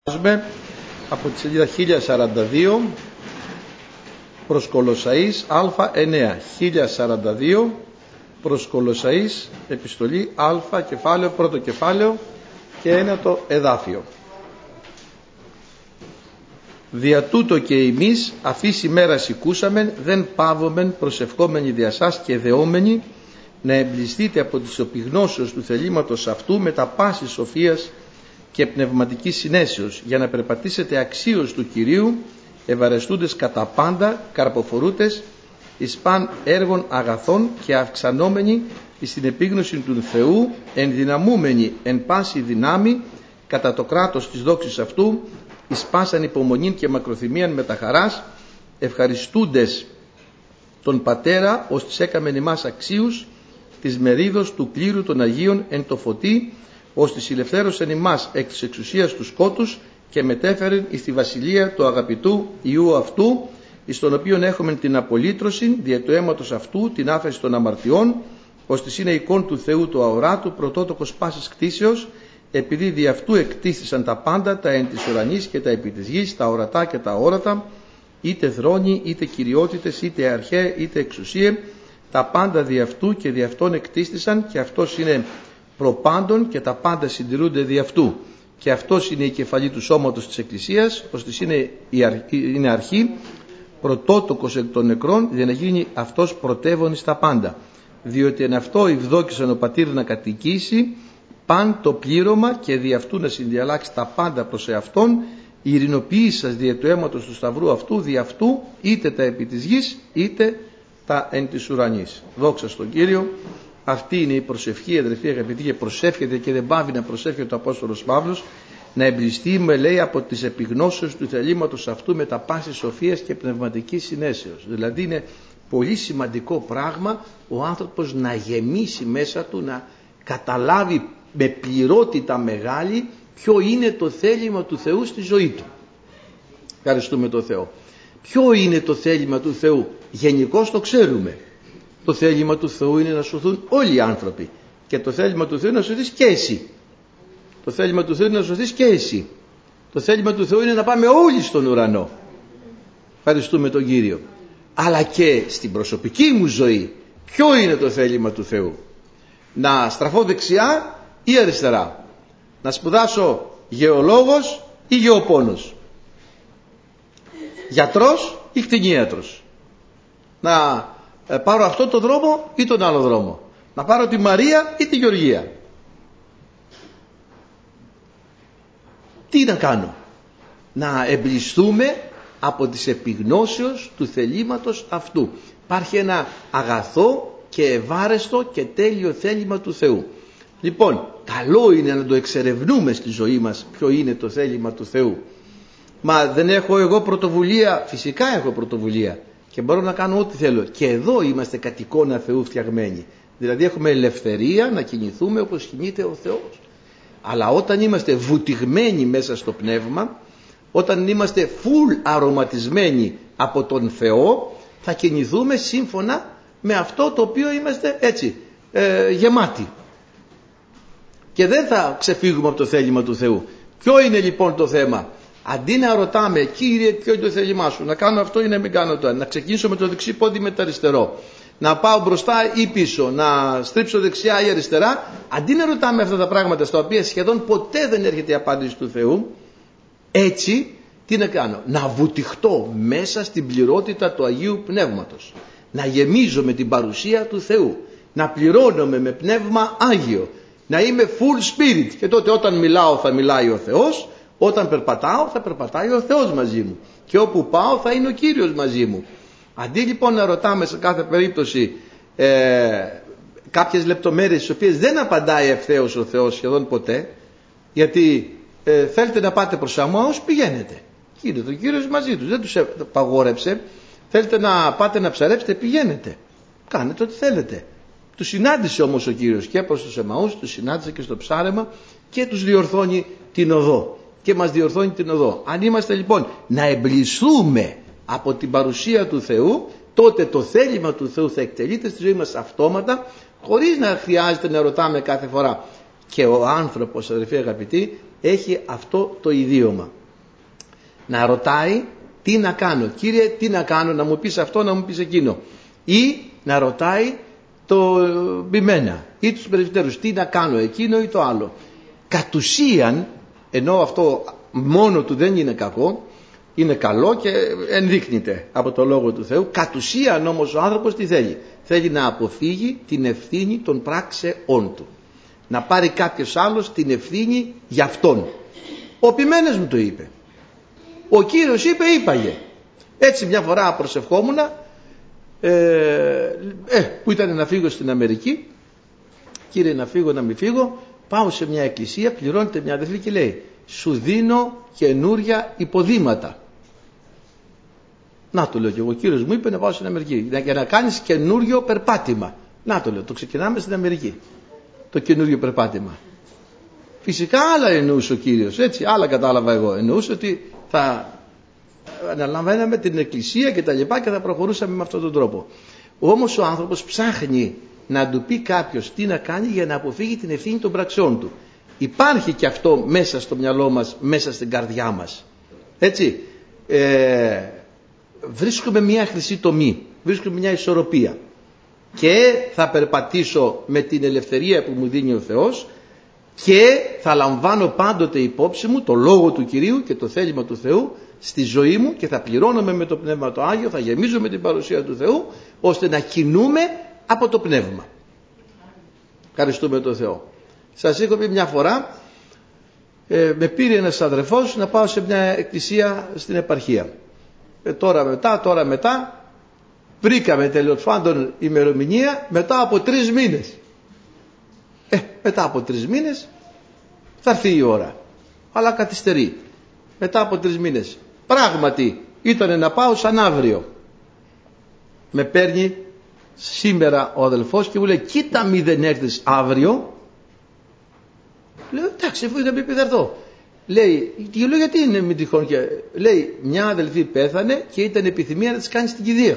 Από τη σελίδα 1042 προς Κολοσσαείς Α9, 1042 προς Κολοσσαείς, επιστολή Α, κεφάλαιο, πρώτο κεφάλαιο και ένατο εδάφιο. Δια τούτο και εμείς αφής ημέρας οικούσαμεν, δεν παύομεν προσευχόμενοι δια σας και δεόμενοι να εμπληστείτε από τις οπιγνώσεως του θελήματος αυτού με τα πάση σοφίας και πνευματικής συνέσεως, για να περπατήσετε αξίως του Κυρίου, ευαρεστούντες κατά πάντα, καρποφορούτες εις παν έργων αγαθών και αυξανόμενοι στην επίγνωση του Θεού, ενδυναμούμενοι εν πάση δυνάμει κατά το κράτος της δόξης αυτού, εις πάσαν υπομονήν και μακροθυμίαν με τα χαράς, ευχαριστούντες τον Πατέρα ως τις έκαμεν ημάς αξίους της μερίδος του κλήρου των Αγίων εν το φωτί, ως της ηλευθέρωσεν ημάς εκ της εξουσίας του σκότους και μετέφερεν εις τη βασιλεία του αγαπητού Υιού αυτού, εις τον οποίον έχουμε την απολύτρωση δια του αίματος αυτού, την άφεση των αμαρτιών, ως της είναι εικόν του Θεού του αοράτου, πρωτότοκος πάσης κτίσεως, επειδή δι' αυτού εκτίστησαν τα πάντα, τα εν της ουρανής και τα επί της γης, τα ορατά και τα όρατα, είτε θρόνοι, είτε κυριότητες, είτε αρχαίε, είτε εξουσίε, τα πάντα δι' αυτού και δι' αυτόν εκτίστησαν, και αυτός είναι προπάντων και τα πάντα συντηρούνται δι' αυτού. Και αυτός είναι η κεφαλή του σώματος της Εκκλησίας, ώστις είναι αρχή, πρωτότοκος εκ των νεκρών, για να γίνει αυτός πρωτεύων στα πάντα. Διότι εν αυτό ευδόκησαν ο Πατήρ να κατοικήσει παν το πλήρωμα και δι' αυτού να συνδιαλλάξει τα πάντα προς εαυτόν, ειρηνοποιήσας δια του αίματος του Σταυρού αυτού, δι' αυτού είτε τα επί της γης είτε τα εν της ουρανής. Δόξα στον Κύριο. Αυτή είναι η προσευχή, αδελφοί αγαπητοί, και προσεύχεται και δεν πάβει να προσεύχεται ο Απόστολος Παύλος, να εμπληστεί, με λέει, από τις επιγνώσεως του θελήματος αυτού με τα πάση σοφίας και πνευματικής συνέσεως. Δηλαδή είναι πολύ σημαντικό πράγμα ο άνθρωπος να γεμίσει μέσα του, να καταλάβει με πληρότητα μεγάλη ποιο είναι το θέλημα του Θεού στη ζωή του. Ευχαριστούμε τον Θεό. Ποιο είναι το θέλημα του Θεού? Γενικώς το ξέρουμε. Το θέλημα του Θεού είναι να σωθούν όλοι οι άνθρωποι. Και το θέλημα του Θεού είναι να σωθείς και εσύ. Το θέλημα του Θεού είναι να σωθείς και εσύ. Το θέλημα του Θεού είναι να πάμε όλοι στον ουρανό. Ευχαριστούμε τον Κύριο. Αλλά και στην προσωπική μου ζωή, ποιο είναι το θέλημα του Θεού? Να στραφώ δεξιά ή αριστερά? Να σπουδάσω γεωλόγος ή γεωπόνος? Γιατρός ή κτηνίατρος? Να πάρω αυτό το δρόμο ή τον άλλο δρόμο? Να πάρω τη Μαρία ή τη Γεωργία? Τι να κάνω? Να εμπληστούμε από τις επιγνώσεως του θελήματος αυτού. Υπάρχει ένα αγαθό και ευάρεστο και τέλειο θέλημα του Θεού. Λοιπόν, καλό είναι να το εξερευνούμε στη ζωή μας ποιο είναι το θέλημα του Θεού. Μα δεν έχω εγώ πρωτοβουλία? Φυσικά έχω πρωτοβουλία και μπορώ να κάνω ό,τι θέλω. Και εδώ είμαστε κατ' εικόνα Θεού φτιαγμένοι. Δηλαδή έχουμε ελευθερία να κινηθούμε όπως κινείται ο Θεός. Αλλά όταν είμαστε βουτυγμένοι μέσα στο πνεύμα, όταν είμαστε full αρωματισμένοι από τον Θεό, θα κινηθούμε σύμφωνα με αυτό το οποίο είμαστε έτσι γεμάτοι. Και δεν θα ξεφύγουμε από το θέλημα του Θεού. Ποιο είναι λοιπόν το θέμα? Αντί να ρωτάμε, Κύριε, ποιο είναι το θέλημά σου, να κάνω αυτό ή να μην κάνω το, να ξεκινήσω με το δεξί πόδι με το αριστερό, να πάω μπροστά ή πίσω, να στρίψω δεξιά ή αριστερά, αντί να ρωτάμε αυτά τα πράγματα στα οποία σχεδόν ποτέ δεν έρχεται η απάντηση του Θεού, έτσι τι να κάνω? Να βουτυχτώ μέσα στην πληρότητα του Αγίου Πνεύματος, να γεμίζω με την παρουσία του Θεού, να πληρώνομαι με πνεύμα Άγιο, να είμαι full spirit, και τότε όταν μιλάω θα μιλάει ο Θεός, όταν περπατάω θα περπατάει ο Θεός μαζί μου, και όπου πάω θα είναι ο Κύριος μαζί μου. Αντί λοιπόν να ρωτάμε σε κάθε περίπτωση κάποιες λεπτομέρειες στις οποίες δεν απαντάει ευθέως ο Θεός σχεδόν ποτέ, γιατί θέλετε να πάτε προς Αμάους, πηγαίνετε. Κύριε, ο Κύριος μαζί τους, δεν τους παγόρεψε. Θέλετε να πάτε να ψαρέψετε, πηγαίνετε. Κάνετε ό,τι θέλετε. Τους συνάντησε όμως ο Κύριος και προς τους Εμαούς, τους συνάντησε και στο ψάρεμα και τους διορθώνει την οδό. Και μας διορθώνει την οδό. Αν είμαστε λοιπόν να εμπλησθούμε από την παρουσία του Θεού, τότε το θέλημα του Θεού θα εκτελείται στη ζωή μας αυτόματα, χωρίς να χρειάζεται να ρωτάμε κάθε φορά Και ο άνθρωπος, αδερφοί αγαπητοί, έχει αυτό το ιδίωμα. Να ρωτάει τι να κάνω. Κύριε, τι να κάνω, να μου πεις αυτό, να μου πεις εκείνο. Ή να ρωτάει εμένα ή τους πρεσβυτέρους τι να κάνω εκείνο ή το άλλο. Κατ' ουσίαν, ενώ αυτό μόνο του δεν είναι κακό, είναι καλό και ενδείκνυται από το Λόγο του Θεού, κατ' ουσίαν όμως ο άνθρωπος τι θέλει? Θέλει να αποφύγει την ευθύνη των πράξεών του. Να πάρει κάποιος άλλος την ευθύνη για αυτόν. Ο ποιμένος μου το είπε. Ο Κύριος είπε, είπαγε. Έτσι μια φορά προσευχόμουνα, που ήταν να φύγω στην Αμερική. Κύριε, να φύγω, να μην φύγω. Πάω σε μια εκκλησία, πληρώνεται μια αδελφή και λέει, σου δίνω καινούρια υποδήματα. Να το λέω και εγώ, ο Κύριος μου είπε να πάω στην Αμερική για να κάνεις καινούριο περπάτημα. Να το λέω, το ξεκινάμε στην Αμερική, το καινούριο περπάτημα. Φυσικά άλλα εννοούσε ο Κύριος, έτσι, άλλα κατάλαβα εγώ. Εννοούσε ότι θα αναλαμβάναμε την εκκλησία και τα λοιπά και θα προχωρούσαμε με αυτόν τον τρόπο. Όμως ο άνθρωπος ψάχνει να του πει κάποιος τι να κάνει για να αποφύγει την ευθύνη των πραξιών του. Υπάρχει και αυτό μέσα στο μυαλό μας, μέσα στην καρδιά μας. Έτσι, βρίσκουμε μια χρυσή τομή, βρίσκουμε μια ισορροπία. Και θα περπατήσω με την ελευθερία που μου δίνει ο Θεός και θα λαμβάνω πάντοτε υπόψη μου το Λόγο του Κυρίου και το θέλημα του Θεού στη ζωή μου και θα πληρώνομαι με το Πνεύμα το Άγιο, θα γεμίζω με την παρουσία του Θεού, ώστε να κινούμε από το Πνεύμα. Ευχαριστούμε τον Θεό. Σας έχω πει μια φορά, με πήρε ένας αδερφός να πάω σε μια εκκλησία στην επαρχία. Τώρα μετά, βρήκαμε τέλος πάντων ημερομηνία μετά από 3 μήνες. Μετά από 3 μήνες θα έρθει η ώρα. Αλλά καθυστερεί. Μετά από 3 μήνες. Πράγματι ήταν να πάω σαν αύριο. Με παίρνει σήμερα ο αδελφός και μου λέει, κοίτα μη δεν έρθεις αύριο. Λέω, εντάξει, αφού δεν πρέπει να έρθω. Λέει, γιατί είναι μη τυχόν? Και λέει, μια αδελφή πέθανε και ήταν επιθυμία να της κάνει στην κηδεία.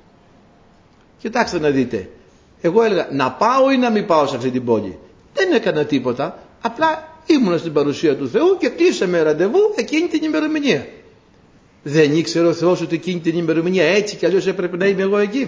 Κοιτάξτε να δείτε, εγώ έλεγα να πάω ή να μην πάω σε αυτή την πόλη. Δεν έκανα τίποτα, απλά ήμουνα στην παρουσία του Θεού και κλείσαμε ραντεβού εκείνη την ημερομηνία. Δεν ήξερε ο Θεός ότι εκείνη την ημερομηνία έτσι κι αλλιώς έπρεπε να είμαι εγώ εκεί?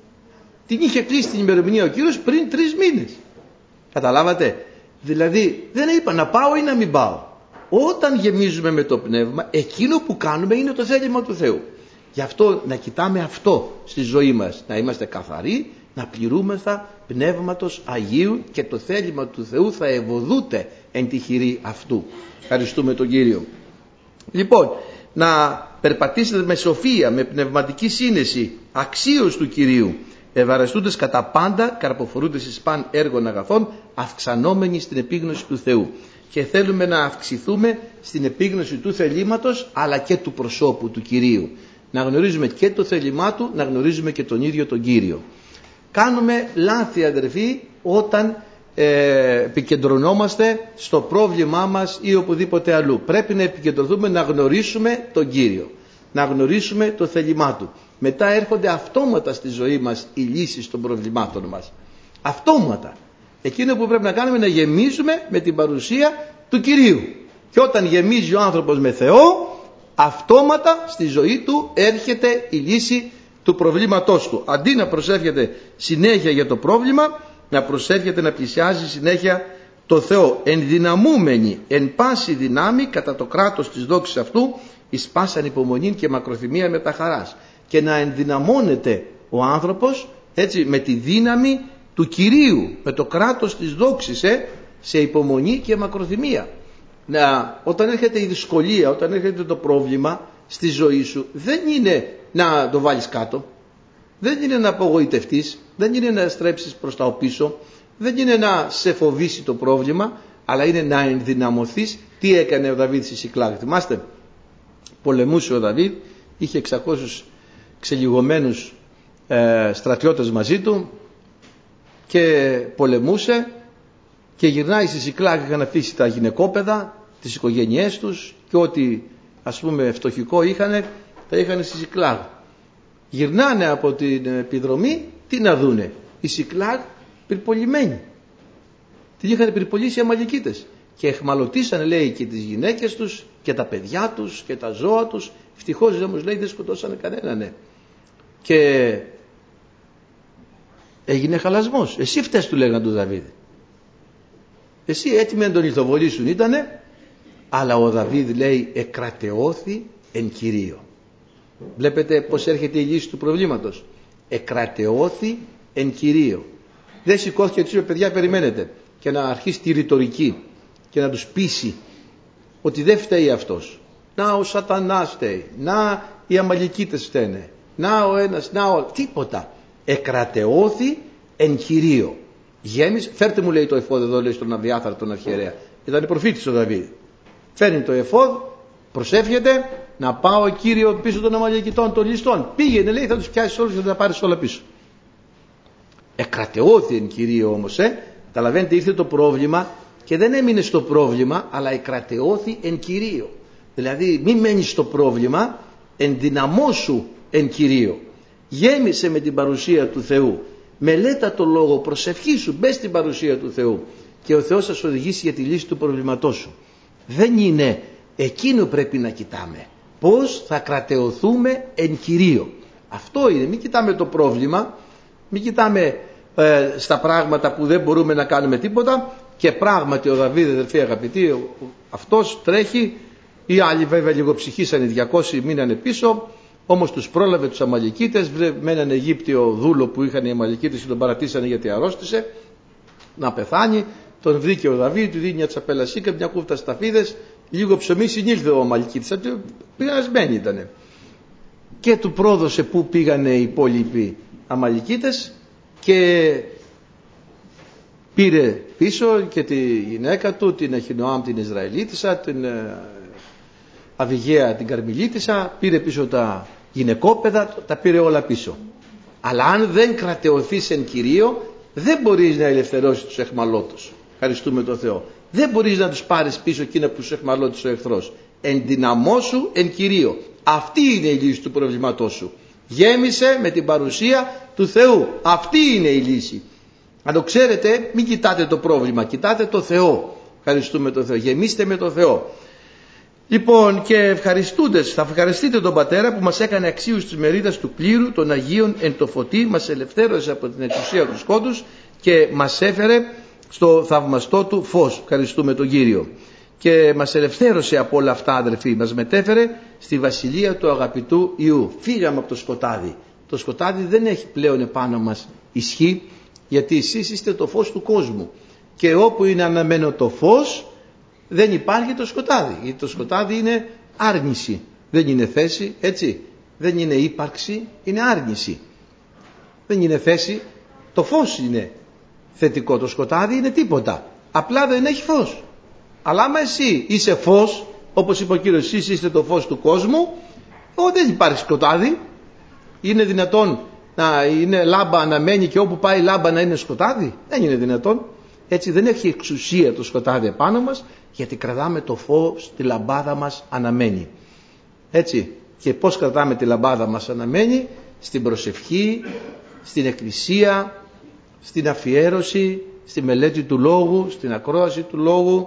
Την είχε κλείσει την ημερομηνία ο Κύριος πριν 3 μήνες. Καταλάβατε? Δηλαδή δεν είπα να πάω ή να μην πάω. Όταν γεμίζουμε με το Πνεύμα, εκείνο που κάνουμε είναι το θέλημα του Θεού. Γι' αυτό να κοιτάμε αυτό στη ζωή μας, να είμαστε καθαροί, να πληρούμεθα Πνεύματος Αγίου και το θέλημα του Θεού θα ευωδούται εν τη χειρή αυτού. Ευχαριστούμε τον Κύριο. Λοιπόν, να περπατήσετε με σοφία, με πνευματική σύνεση, αξίως του Κυρίου, ευαρεστούντες κατά πάντα, καρποφορούντες εις παν έργων αγαθών, αυξανόμενοι στην επίγνωση του Θεού. Και θέλουμε να αυξηθούμε στην επίγνωση του θελήματος αλλά και του προσώπου του Κυρίου. Να γνωρίζουμε και το θέλημά του, να γνωρίζουμε και τον ίδιο τον Κύριο. Κάνουμε λάθη, αδερφοί, όταν επικεντρωνόμαστε στο πρόβλημά μας ή οπουδήποτε αλλού. Πρέπει να επικεντρωθούμε να γνωρίσουμε τον Κύριο, να γνωρίσουμε το θέλημά του. Μετά έρχονται αυτόματα στη ζωή μας οι λύσεις των προβλημάτων μας. Αυτόματα. Εκείνο που πρέπει να κάνουμε είναι να γεμίζουμε με την παρουσία του Κυρίου. Και όταν γεμίζει ο άνθρωπος με Θεό, αυτόματα στη ζωή του έρχεται η λύση του προβλήματός του. Αντί να προσεύχεται συνέχεια για το πρόβλημα, να προσεύχεται να πλησιάζει συνέχεια το Θεό, ενδυναμούμενοι εν πάση δυνάμει κατά το κράτος της δόξης αυτού, εις πάσαν υπομονή και μακροθυμία με τα χαράς. Και να ενδυναμώνεται ο άνθρωπος έτσι με τη δύναμη του Κυρίου, με το κράτος της δόξης, σε υπομονή και μακροθυμία. Όταν έρχεται η δυσκολία, όταν έρχεται το πρόβλημα στη ζωή σου, δεν είναι να το βάλεις κάτω, δεν είναι να απογοητευτείς, δεν είναι να στρέψεις προς τα πίσω, δεν είναι να σε φοβήσει το πρόβλημα, αλλά είναι να ενδυναμωθείς. Τι έκανε ο Δαβίδ στη Σικλάγ? Θυμάστε, πολεμούσε ο Δαβίδ, είχε 600 ξελιγωμένους στρατιώτες μαζί του και πολεμούσε και γυρνάει στη Σικλάγ, είχαν αφήσει τα γυναικόπαιδα, τις οικογένειές τους και ό,τι ας πούμε φτωχικό είχανε, τα είχαν στη Σικλάγ. Γυρνάνε από την επιδρομή, τι να δούνε? Η Σικλάγ πυρπολημένη. Την είχαν πυρπολίσει οι Αμαλικίτες και εχμαλωτήσαν, λέει, και τις γυναίκες τους και τα παιδιά τους και τα ζώα τους. Ευτυχώς όμως, λέει, δεν σκοτώσανε κανέναν, ναι. Και έγινε χαλασμός. Εσύ φταίς, του λέγαν του Δαβίδ. Εσύ έτοιμοι να τον λιθοβολήσουν ήτανε, αλλά ο Δαβίδ, λέει, εκρατεώθη εν Κυρίω. Βλέπετε πως έρχεται η λύση του προβλήματος. Εκρατεώθη εν Κυρίω. Δεν σηκώθηκε και τους είπε, παιδιά, περιμένετε, και να αρχίσει τη ρητορική και να τους πείσει ότι δεν φταίει αυτός. Να ο Σατανάς φταίει, να οι Αμαλικίτες φταίνε, να ο ένας, να ο... τίποτα. Εκρατεώθη εν Κυρίω. Γέμισε, φέρτε μου, λέει, το εφόδ εδώ, λέει, στον Αβιάθαρ τον αρχιερέα. Ήταν προφήτης ο Δαβίδ. Φέρνει το εφόδ, προσεύχεται, να πάω, Κύριο, πίσω των Αμαλικιτών, των ληστών. Πήγαινε, λέει, θα τους πιάσεις όλους και θα τα πάρεις όλα πίσω. Εκρατεώθη εν Κυρίω όμως, καταλαβαίνετε, ήρθε το πρόβλημα και δεν έμεινε στο πρόβλημα, αλλά εκρατεώθη εν Κυρίω. Δηλαδή μην μένεις στο πρόβλημα, ενδυναμώσου εν Κυρίω. Γέμισε με την παρουσία του Θεού. Μελέτα το λόγο, προσευχήσου, μπες στην παρουσία του Θεού και ο Θεός θα σου οδηγήσει για τη λύση του προβληματός σου. Δεν είναι εκείνο πρέπει να κοιτάμε. Πώς θα κρατεωθούμε εν Κυρίω. Αυτό είναι. Μην κοιτάμε το πρόβλημα, μην κοιτάμε στα πράγματα που δεν μπορούμε να κάνουμε τίποτα. Και πράγματι ο Δαβίδ, αδελφοί αγαπητοί, αυτός τρέχει. Οι άλλοι βέβαια λίγο ψυχήσαν, οι 200 μείνανε πίσω. Όμως τους πρόλαβε τους Αμαλικίτες με έναν Αιγύπτιο δούλο που είχαν οι Αμαλικίτες και τον παρατήσανε γιατί αρρώστησε να πεθάνει. Τον βρήκε ο Δαβίδ, του δίνει μια τσαπέλα σίκα, μια κούφτα σταφίδες, λίγο ψωμί, συνήλθε ο Αμαλικίτης. Πειρασμένοι ήτανε. Και του πρόδωσε πού πήγανε οι υπόλοιποι Αμαλικίτες και πήρε πίσω και τη γυναίκα του, την Αχινοάμ την Ισραηλίτισσα, την Αβιγαία την Καρμιλίτισσα, πήρε πίσω τα γυναικόπαιδα, τα πήρε όλα πίσω. Αλλά αν δεν κρατεωθείς εν Κυρίω, δεν μπορείς να ελευθερώσεις τους εχμαλώτους. Ευχαριστούμε τον Θεό. Δεν μπορείς να τους πάρεις πίσω εκείνα που τους εχμαλώτησε ο εχθρός. Ενδυναμώσου εν Κυρίω. Αυτή είναι η λύση του προβλήματός σου. Γέμισε με την παρουσία του Θεού. Αυτή είναι η λύση. Αν το ξέρετε, μην κοιτάτε το πρόβλημα, κοιτάτε το Θεό. Ευχαριστούμε τον Θεό. Γεμίστε με τον Θεό. Λοιπόν, και ευχαριστούντες, θα ευχαριστείτε τον Πατέρα που μας έκανε αξίους της μερίδας του κλήρου των Αγίων εν το φωτί, μας ελευθέρωσε από την εξουσία του σκότους και μας έφερε στο θαυμαστό του φως. Ευχαριστούμε τον Κύριο. Και μας ελευθέρωσε από όλα αυτά, αδελφοί, μας μετέφερε στη βασιλεία του αγαπητού Υιού. Φύγαμε από το σκοτάδι. Το σκοτάδι δεν έχει πλέον επάνω μας ισχύ, γιατί εσείς είστε το φως του κόσμου. Και όπου είναι αναμένο το φως, δεν υπάρχει το σκοτάδι. Γιατί το σκοτάδι είναι άρνηση. Δεν είναι θέση, έτσι. Δεν είναι ύπαρξη, είναι άρνηση. Δεν είναι θέση. Το φως είναι θετικό. Το σκοτάδι είναι τίποτα. Απλά δεν έχει φως. Αλλά άμα εσύ είσαι φως, όπως είπε ο Κύριος, εσείς είστε το φως του κόσμου, δεν υπάρχει σκοτάδι. Είναι δυνατόν να είναι λάμπα αναμένη και όπου πάει λάμπα να είναι σκοτάδι? Δεν είναι δυνατόν. Έτσι δεν έχει εξουσία το σκοτάδι επάνω μας, γιατί κρατάμε το φως, τη λαμπάδα μας αναμένη. Έτσι. Και πώς κρατάμε τη λαμπάδα μας αναμένη? Στην προσευχή, στην εκκλησία, στην αφιέρωση, στη μελέτη του λόγου, στην ακρόαση του λόγου,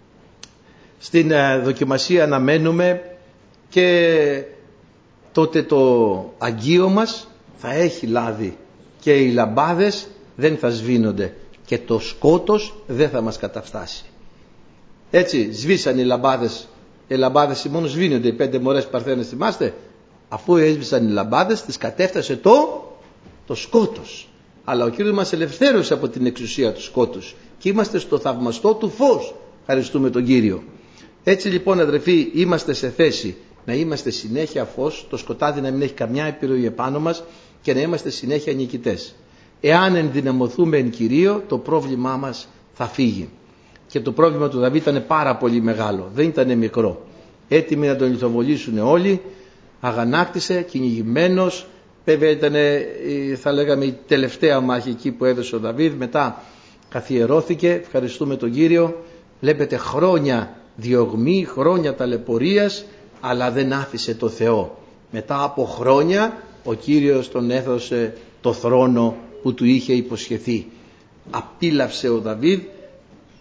στην δοκιμασία αναμένουμε, και τότε το αγγείο μας θα έχει λάδι και οι λαμπάδες δεν θα σβήνονται και το σκότος δεν θα μας καταφτάσει. Έτσι σβήσαν οι λαμπάδες. Οι λαμπάδες μόνο σβήνονται, οι 5 μωρές παρθένες, θυμάστε? Αφού έσβησαν οι λαμπάδες, τις κατέφτασε το σκότος. Αλλά ο Κύριος μας ελευθέρωσε από την εξουσία του σκότους και είμαστε στο θαυμαστό του φως. Ευχαριστούμε τον Κύριο. Έτσι λοιπόν, αδερφοί, είμαστε σε θέση να είμαστε συνέχεια φως, το σκοτάδι να μην έχει καμιά επιρροή επάνω μας και να είμαστε συνέχεια νικητές. Εάν ενδυναμωθούμε εν Κυρίω, το πρόβλημά μας θα φύγει. Και το πρόβλημα του Δαβίδ ήταν πάρα πολύ μεγάλο, δεν ήταν μικρό. Έτοιμοι να τον λιθοβολήσουν όλοι, αγανάκτησε, κυνηγημένος. Βέβαια ήταν, θα λέγαμε, η τελευταία μάχη εκεί που έδωσε ο Δαβίδ. Μετά καθιερώθηκε, ευχαριστούμε τον Κύριο. Βλέπετε χρόνια διωγμή, χρόνια ταλαιπωρίας, αλλά δεν άφησε το Θεό. Μετά από χρόνια ο Κύριος τον έδωσε το θρόνο που του είχε υποσχεθεί. Απίλαυσε ο Δαβίδ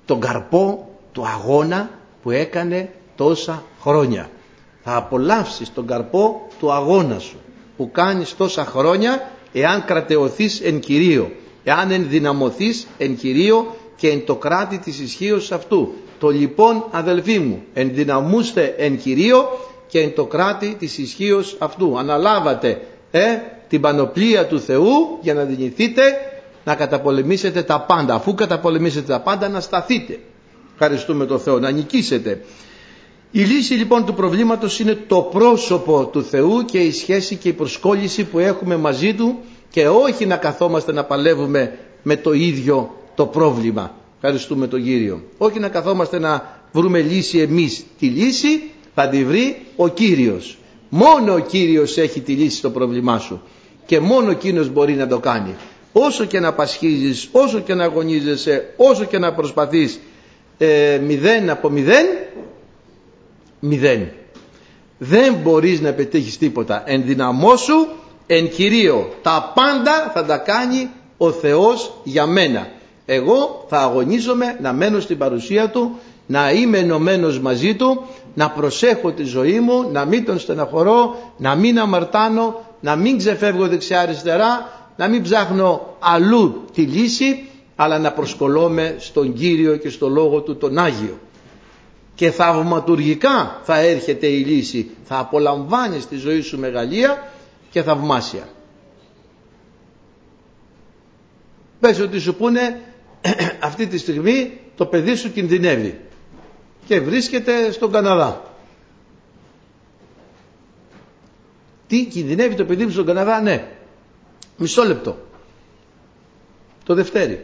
τον καρπό του αγώνα που έκανε τόσα χρόνια. Θα απολαύσεις τον καρπό του αγώνα σου που κάνεις τόσα χρόνια, εάν κρατεωθείς εν Κυρίω, εάν ενδυναμωθείς εν Κυρίω και εν το κράτη της ισχύως αυτού. Το λοιπόν, αδελφοί μου, ενδυναμούστε εν Κυρίω και εν το κράτη της ισχύως αυτού. Αναλάβατε την πανοπλία του Θεού για να δυνηθείτε να καταπολεμήσετε τα πάντα. Αφού καταπολεμήσετε τα πάντα, να σταθείτε. Ευχαριστούμε τον Θεό, να νικήσετε. Η λύση λοιπόν του προβλήματος είναι το πρόσωπο του Θεού και η σχέση και η προσκόλληση που έχουμε μαζί Του, και όχι να καθόμαστε να παλεύουμε με το ίδιο το πρόβλημα. Ευχαριστούμε τον Κύριο. Όχι να καθόμαστε να βρούμε λύση εμείς. Τη λύση θα τη βρει ο Κύριος. Μόνο ο Κύριος έχει τη λύση στο πρόβλημά σου και μόνο Εκείνος μπορεί να το κάνει. Όσο και να πασχίζεις, όσο και να αγωνίζεσαι, όσο και να προσπαθείς, 0 από 0. Δεν μπορείς να πετύχεις τίποτα. Ενδυναμώσου εν Κυρίω. Τα πάντα θα τα κάνει ο Θεός για μένα. Εγώ θα αγωνίζομαι να μένω στην παρουσία Του, να είμαι ενωμένος μαζί Του, να προσέχω τη ζωή μου, να μην Τον στεναχωρώ, να μην αμαρτάνω, να μην ξεφεύγω δεξιά αριστερά, να μην ψάχνω αλλού τη λύση, αλλά να προσκολώμαι στον Κύριο και στο Λόγο Του τον Άγιο. Και θαυματουργικά θα έρχεται η λύση. Θα απολαμβάνεις τη ζωή σου μεγαλεία και θαυμάσια. Πες ότι σου πούνε αυτή τη στιγμή το παιδί σου κινδυνεύει και βρίσκεται στον Καναδά. Τι, κινδυνεύει το παιδί μου στον Καναδά? Ναι. Μισό λεπτό. Το Δευτέρι.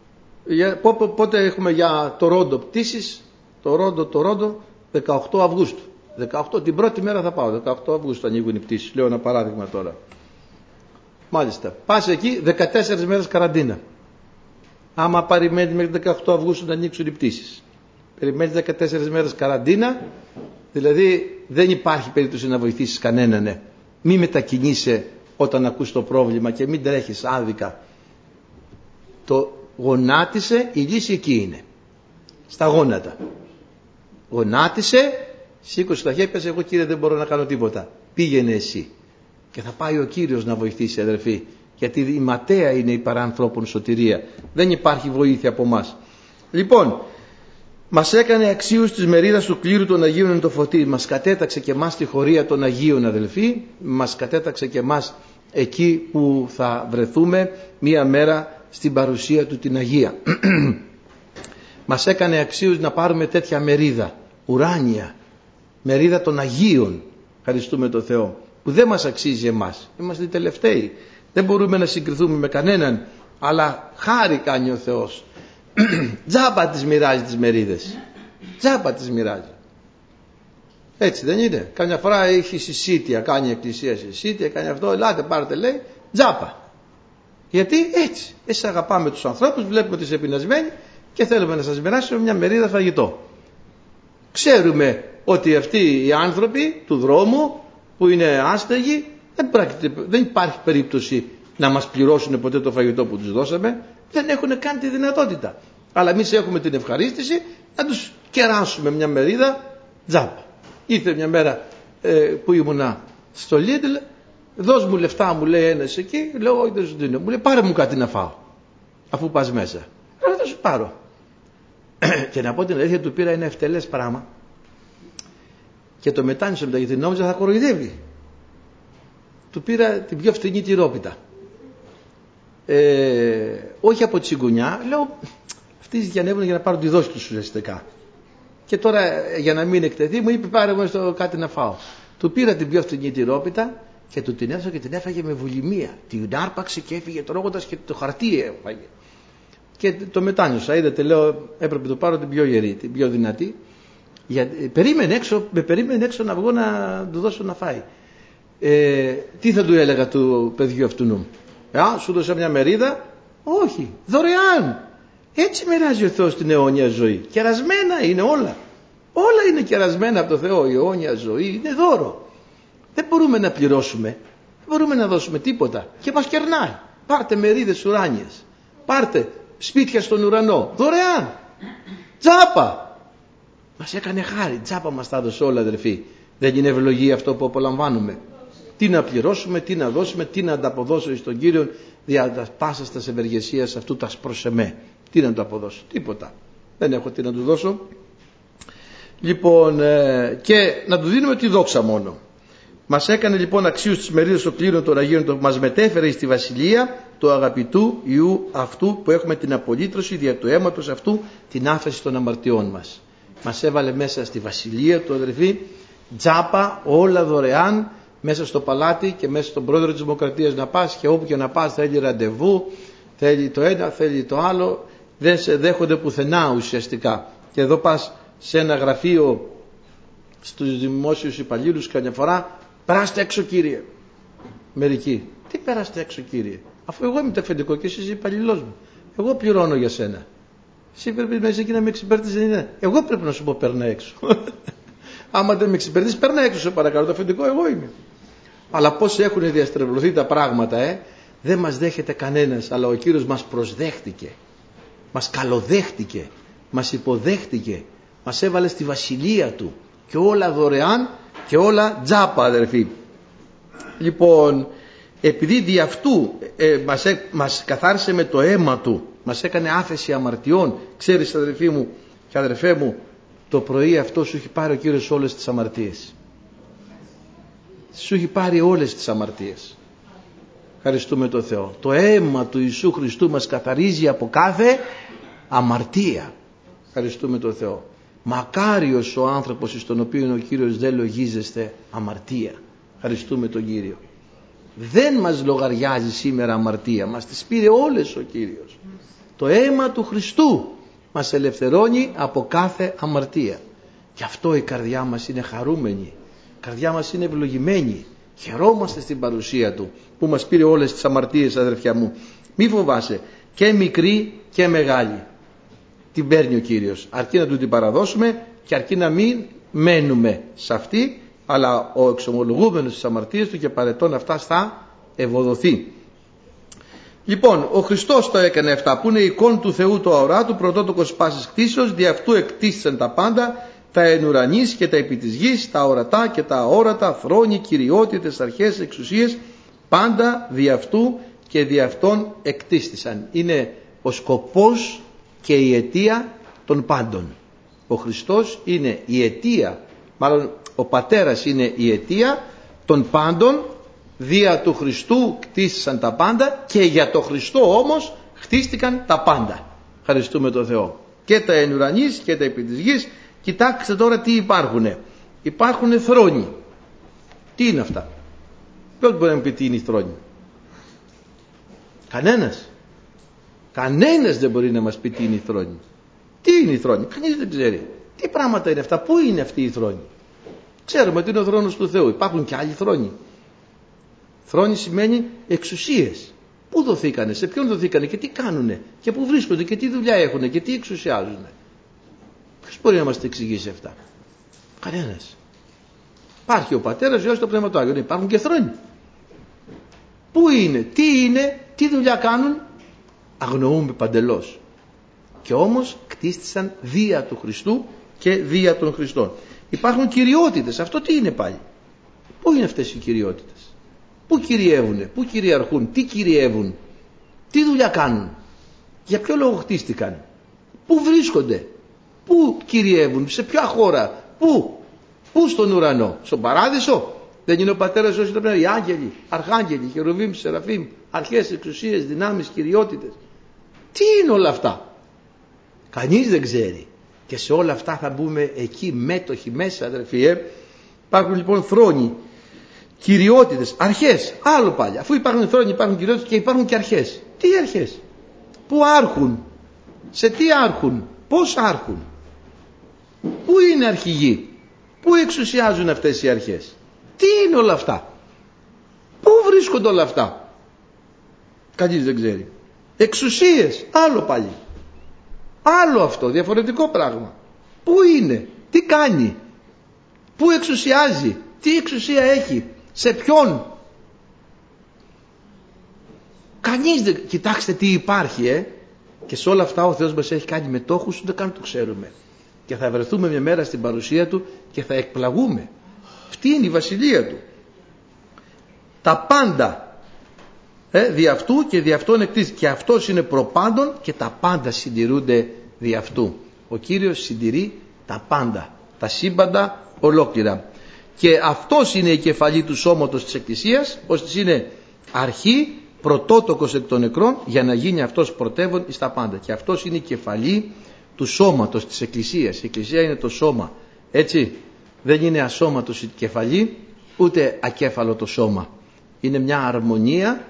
Πότε έχουμε για το Ρόντο πτήσεις? Το Ρόντο 18 Αυγούστου. 18, την πρώτη μέρα θα πάω. 18 Αυγούστου ανοίγουν οι πτήσεις. Λέω ένα παράδειγμα τώρα. Μάλιστα. Πας εκεί 14 μέρες καραντίνα. Άμα περιμένει μέχρι 18 Αυγούστου να ανοίξουν οι πτήσεις. Περιμένεις 14 μέρες καραντίνα. Δηλαδή δεν υπάρχει περίπτωση να βοηθήσεις κανέναν. Ναι. Μη μετακινείσαι όταν ακούς το πρόβλημα και μην τρέχεις άδικα. Το γονάτισε, η λύση εκεί είναι. Στα γόνατα. Γονάτισε, σήκωσε τα χέρια, πες εγώ Κύριε δεν μπορώ να κάνω τίποτα. Πήγαινε εσύ. Και θα πάει ο Κύριος να βοηθήσει, αδερφοί. Γιατί η ματαία είναι η παρανθρώπων σωτηρία. Δεν υπάρχει βοήθεια από μας. Λοιπόν, μας έκανε αξίους της μερίδας του κλήρου των Αγίων εν το φωτί. Μας κατέταξε και μας τη χωρία των Αγίων, αδελφοί. Μας κατέταξε και μας εκεί που θα βρεθούμε μία μέρα στην παρουσία Του την Αγία. Μας έκανε αξίους να πάρουμε τέτοια μερίδα, ουράνια, μερίδα των Αγίων, ευχαριστούμε τον Θεό, που δεν μας αξίζει εμάς. Είμαστε οι τελευταίοι. Δεν μπορούμε να συγκριθούμε με κανέναν, αλλά χάρη κάνει ο Θεός. Τζάμπα τις μοιράζει τις μερίδες. Τζάμπα τις μοιράζει. Έτσι δεν είναι? Καμιά φορά έχει συσίτια, κάνει η εκκλησία συσίτια, κάνει αυτό, ελάτε πάρτε λέει, τζάμπα. Γιατί έτσι, εσείς αγαπάμε τους ανθρώπους, βλέπουμε ότι είσαι πεινασμένοι και θέλουμε να σας μοιράσουμε μια μερίδα φαγητό. Ξέρουμε ότι αυτοί οι άνθρωποι του δρόμου που είναι άστεγοι δεν υπάρχει περίπτωση να μας πληρώσουν ποτέ το φαγητό που τους δώσαμε. Δεν έχουν καν τη δυνατότητα. Αλλά εμείς έχουμε την ευχαρίστηση να τους κεράσουμε μια μερίδα τζάμπα. Ήρθε μια μέρα που ήμουνα στο Lidl, δώσ' μου λεφτά, μου λέει ένας εκεί, λέω όχι δεν σου δίνω. Μου λέει πάρε μου κάτι να φάω αφού πας μέσα. Λέω θα σου πάρω. Και να πω την αλήθεια, του πήρα ένα ευτελές πράγμα και το μετάνιωσα μετά γιατί νόμιζα θα κοροϊδεύει. Του πήρα την πιο φθηνή τυρόπιτα. Όχι από τσιγκουνιά, λέω αυτοί ζητιανεύουν για να πάρουν τη δόση τους ουσιαστικά. Και τώρα για να μην εκτεθεί μου είπε πάρε μου κάτι να φάω. Του πήρα την πιο φθηνή τυρόπιτα και του την έδωσα και την έφαγε με βουλημία. Την άρπαξε και έφυγε τρώγοντας και το χαρτί έφαγε. Και το μετάνιωσα. Είδατε, λέω, έπρεπε να το πάρω την πιο γερή, την πιο δυνατή. Με περίμενε έξω να βγω να του δώσω να φάει. Τι θα του έλεγα του παιδιού αυτού? Σου δώσα μια μερίδα? Όχι, δωρεάν. Έτσι μοιράζει ο Θεός την αιώνια ζωή. Κερασμένα είναι όλα. Όλα είναι κερασμένα από το Θεό. Η αιώνια ζωή είναι δώρο. Δεν μπορούμε να πληρώσουμε. Δεν μπορούμε να δώσουμε τίποτα. Και μας κερνάει. Πάρτε μερίδες ουράνιες. Πάρτε σπίτια στον ουρανό. Δωρεάν. Τζάπα. Μας έκανε χάρη, τζάπα μας τα έδωσε όλα, αδερφοί. Δεν είναι ευλογία αυτό που απολαμβάνουμε? Τι να πληρώσουμε, τι να δώσουμε, τι να ανταποδώσω στον Κύριο δια τα πάσας τας ευεργεσίας αυτού τας προς εμέ. Τι να του αποδώσω? Τίποτα. Δεν έχω τι να του δώσω. Λοιπόν, και να του δίνουμε τη δόξα μόνο. Μας έκανε λοιπόν αξίους της μερίδας των κλήρων των Αγίων, το μας μετέφερε στη βασιλεία του αγαπητού Υιού αυτού, που έχουμε την απολύτρωση δια του αίματος αυτού, την άφεση των αμαρτιών μας. Μας έβαλε μέσα στη βασιλεία του, αδερφοί, τζάπα, όλα δωρεάν, μέσα στο παλάτι και μέσα στον πρόεδρο της Δημοκρατίας να πας, και όπου και να πας θέλει ραντεβού, θέλει το ένα, θέλει το άλλο, δεν σε δέχονται πουθενά ουσιαστικά. Και εδώ πας σε ένα γραφείο στους δημόσιους υπαλλήλους καμιά φορά, περάστε έξω κύριε. Μερικοί, τι περάστε έξω κύριε? Αφού εγώ είμαι το αφεντικό και εσύ είσαι υπαλληλός μου. Εγώ πληρώνω για σένα. Εσύ πρέπει μέσα εκεί να με εξυπηρετήσεις, δεν είναι? Εγώ πρέπει να σου πω παίρνα έξω. Άμα δεν με εξυπηρετήσεις, παίρνα έξω σε παρακαλώ, το αφεντικό εγώ είμαι. Αλλά πώς έχουν διαστρεβλωθεί τα πράγματα, δεν μας δέχεται κανένας, αλλά ο Κύριος μας προσδέχτηκε, μας καλοδέχτηκε, μας υποδέχτηκε, μας έβαλε στη βασιλεία του, και όλα δωρεάν και όλα τζάπα, αδερφοί. Λοιπόν, επειδή δι' αυτού μας καθάρισε με το αίμα του, μας έκανε άφεση αμαρτιών. Ξέρεις, αδερφοί μου και αδερφέ μου, το πρωί αυτό σου έχει πάρει ο Κύριος όλες τις αμαρτίες. Σου έχει πάρει όλες τις αμαρτίες. Ευχαριστούμε τον Θεό. Το αίμα του Ιησού Χριστού μας καθαρίζει από κάθε αμαρτία. Ευχαριστούμε τον Θεό. Μακάριος ο άνθρωπος στον οποίο ο Κύριος δεν λογίζεστε αμαρτία. Ευχαριστούμε τον Κύριο. Δεν μας λογαριάζει σήμερα αμαρτία. Μας τις πήρε όλες ο Κύριος. Το αίμα του Χριστού μας ελευθερώνει από κάθε αμαρτία. Γι' αυτό η καρδιά μας είναι χαρούμενη. Η καρδιά μας είναι ευλογημένη. Χαιρόμαστε στην παρουσία Του που μας πήρε όλες τις αμαρτίες, αδερφιά μου. Μη φοβάσαι, και μικρή και μεγάλη την παίρνει ο Κύριος. Αρκεί να Του την παραδώσουμε και αρκεί να μην μένουμε σε αυτή, αλλά ο εξομολογούμενος τις αμαρτίες του και παρετών αυτά θα ευωδοθεί. Λοιπόν, ο Χριστός το έκανε αυτά, που είναι εικόν του Θεού του αοράτου, πρωτότοκος πάσης κτήσεως, δι' αυτού εκτίστησαν τα πάντα, τα εν ουρανής και τα επί της γης, τα ορατά και τα αόρατα, θρόνοι, κυριότητες, αρχές, εξουσίες, πάντα δι' αυτού και δι' αυτόν εκτίστησαν. Είναι ο σκοπός και η αιτία των πάντων. Ο Χριστός είναι η αιτία, μάλλον ο Πατέρας είναι η αιτία των πάντων. Δια του Χριστού κτίστησαν τα πάντα και για το Χριστό όμως χτίστηκαν τα πάντα. Ευχαριστούμε τον Θεό. Και τα εν ουρανής και τα επί της γης. Κοιτάξτε τώρα τι υπάρχουνε. Υπάρχουν θρόνοι. Τι είναι αυτά? Ποιος μπορεί να μου πει τι είναι οι θρόνοι? Κανένας. Κανένας δεν μπορεί να μας πει τι είναι οι θρόνοι. Τι είναι οι θρόνοι? Κανείς δεν ξέρει. Τι πράγματα είναι αυτά? Πού είναι αυτοί οι θρόνοι? Ξέρουμε ότι είναι ο θρόνος του Θεού. Υπάρχουν και άλλοι θρόνοι. Θρόνοι σημαίνει εξουσίες. Πού δοθήκανε, σε ποιον δοθήκανε και τι κάνουνε και πού βρίσκονται και τι δουλειά έχουνε και τι εξουσιάζουνε? Ποιος μπορεί να μας τα εξηγήσει αυτά? Κανένας. Υπάρχει ο Πατέρας, ο Υιός, το Πνεύμα του Άγιο. Υπάρχουν και θρόνοι. Πού είναι, τι δουλειά κάνουν? Αγνοούμε παντελώς. Και όμως κτίστησαν δια του Χριστού και δια των Χριστών. Υπάρχουν κυριότητες. Αυτό τι είναι πάλι? Πού είναι αυτές οι κυριότητες? Πού κυριεύουνε, πού κυριαρχούν, τι κυριεύουν, τι δουλειά κάνουν, για ποιο λόγο χτίστηκαν, πού βρίσκονται, πού κυριεύουν, σε ποια χώρα, πού στον ουρανό, στον παράδεισο? Δεν είναι ο Πατέρας όσοι το πνεύμα? Οι άγγελοι, αρχάγγελοι, χερουβίμ, σεραφίμ, αρχές, εξουσίες, δυνάμεις, κυριότητες. Τι είναι όλα αυτά? Κανείς δεν ξέρει. Και σε όλα αυτά θα μπούμε εκεί μέτοχοι μέσα, αδερφοί. Υπάρχουν λοιπόν θρόνοι, κυριότητες, αρχές. Άλλο πάλι. Αφού υπάρχουν θρόνοι, υπάρχουν κυριότητες και υπάρχουν και αρχές. Τι αρχές? Πού άρχουν? Σε τι άρχουν? Πώς άρχουν? Πού είναι αρχηγοί? Πού εξουσιάζουν αυτές οι αρχές? Τι είναι όλα αυτά? Πού βρίσκονται όλα αυτά? Κανείς δεν ξέρει. Εξουσίες, άλλο πάλι. Άλλο αυτό, διαφορετικό πράγμα. Πού είναι? Τι κάνει? Πού εξουσιάζει? Τι εξουσία έχει? Σε ποιον? Κανείς δεν... Κοιτάξτε τι υπάρχει. Και σε όλα αυτά ο Θεός μας έχει κάνει μετόχους, ούτε καν το ξέρουμε. Και θα βρεθούμε μια μέρα στην παρουσία Του και θα εκπλαγούμε. Αυτή είναι η βασιλεία Του. Τα πάντα δι' αυτού και δι' αυτόν εκτίθεται. Και αυτός είναι προπάντων και τα πάντα συντηρούνται δι' αυτού. Ο Κύριος συντηρεί τα πάντα, τα σύμπαντα ολόκληρα. Και αυτός είναι η κεφαλή του σώματος της Εκκλησίας, ώστε είναι αρχή, πρωτότοκος εκ των νεκρών, για να γίνει αυτός πρωτεύων εις τα πάντα. Και αυτός είναι η κεφαλή του σώματος της Εκκλησίας. Η Εκκλησία είναι το σώμα, έτσι. Δεν είναι ασώματος η κεφαλή, ούτε ακέφαλο το σώμα. Είναι μια αρμονία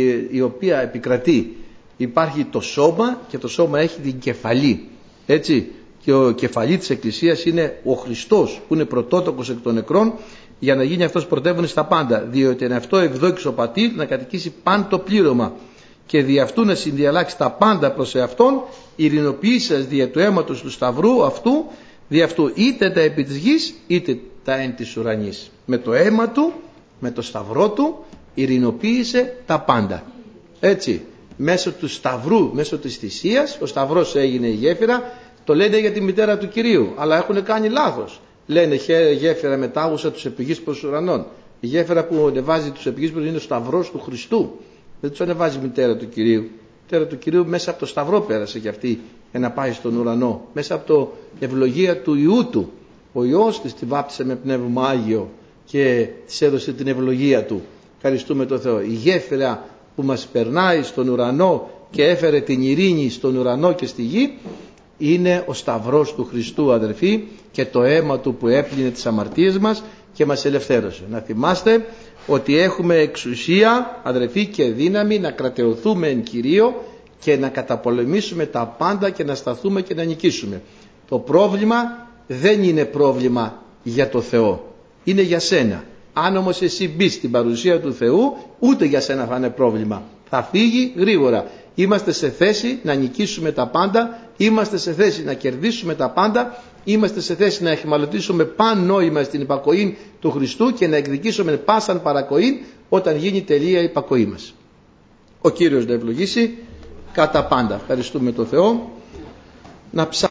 η οποία επικρατεί. Υπάρχει το σώμα και το σώμα έχει την κεφαλή, έτσι. Και ο κεφαλή της Εκκλησίας είναι ο Χριστός, που είναι πρωτότοκος εκ των νεκρών, για να γίνει αυτός πρωτεύων στα πάντα. Διότι είναι αυτό ευδόκησε ο Πατήρ να κατοικήσει παν το πλήρωμα και δι' αυτού να συνδιαλλάξει τα πάντα προς εαυτόν, ειρηνοποιήσας δια του αίματος του Σταυρού αυτού, δι' αυτού είτε τα επί της γης είτε τα εν της ουρανής. Με το αίμα του, με το Σταυρό του ειρηνοποίησε τα πάντα. Έτσι, μέσω του Σταυρού, μέσω της θυσίας, ο Σταυρός έγινε η γέφυρα. Το λένε για τη μητέρα του Κυρίου, αλλά έχουν κάνει λάθος. Λένε γέφυρα μετάγουσα τους επιγείς προς ουρανών. Η γέφυρα που ανεβάζει τους επιγείς προς είναι ο Σταυρός του Χριστού. Δεν τους ανεβάζει η μητέρα του Κυρίου. Η μητέρα του Κυρίου μέσα από το Σταυρό πέρασε και αυτή για να πάει στον ουρανό. Μέσα από το ευλογία του Υιού του. Ο Υιός της τη βάπτισε με πνεύμα Άγιο και της έδωσε την ευλογία του. Ευχαριστούμε τον Θεό. Η γέφυρα που μας περνάει στον ουρανό και έφερε την ειρήνη στον ουρανό και στη γη, είναι ο Σταυρός του Χριστού, αδερφοί, και το αίμα του που έπλυνε τις αμαρτίες μας και μας ελευθέρωσε. Να θυμάστε ότι έχουμε εξουσία, αδερφοί, και δύναμη να κρατεωθούμε εν Κυρίω και να καταπολεμήσουμε τα πάντα και να σταθούμε και να νικήσουμε. Το πρόβλημα δεν είναι πρόβλημα για το Θεό, είναι για σένα. Αν όμως εσύ μπεις στην παρουσία του Θεού, ούτε για σένα θα είναι πρόβλημα. Θα φύγει γρήγορα. Είμαστε σε θέση να νικήσουμε τα πάντα, είμαστε σε θέση να κερδίσουμε τα πάντα, είμαστε σε θέση να εχμαλωτήσουμε παν νόημα στην υπακοή του Χριστού και να εκδικήσουμε πάσαν παρακοή όταν γίνει τελεία η υπακοή μας. Ο Κύριος να ευλογήσει κατά πάντα. Ευχαριστούμε τον Θεό. Να